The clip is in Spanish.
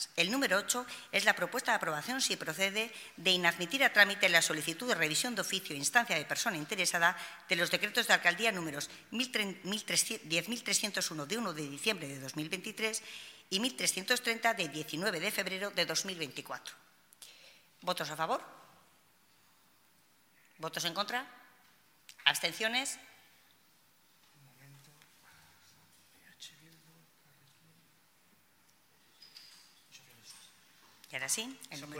El número 8 es la propuesta de aprobación, si procede, de inadmitir a trámite la solicitud de revisión de oficio e instancia de persona interesada de los decretos de alcaldía números 10.301 de 1 de diciembre de 2023 y 1.330 de 19 de febrero de 2024. ¿Votos a favor? ¿Votos en contra? ¿Abstenciones? Y ahora sí, el número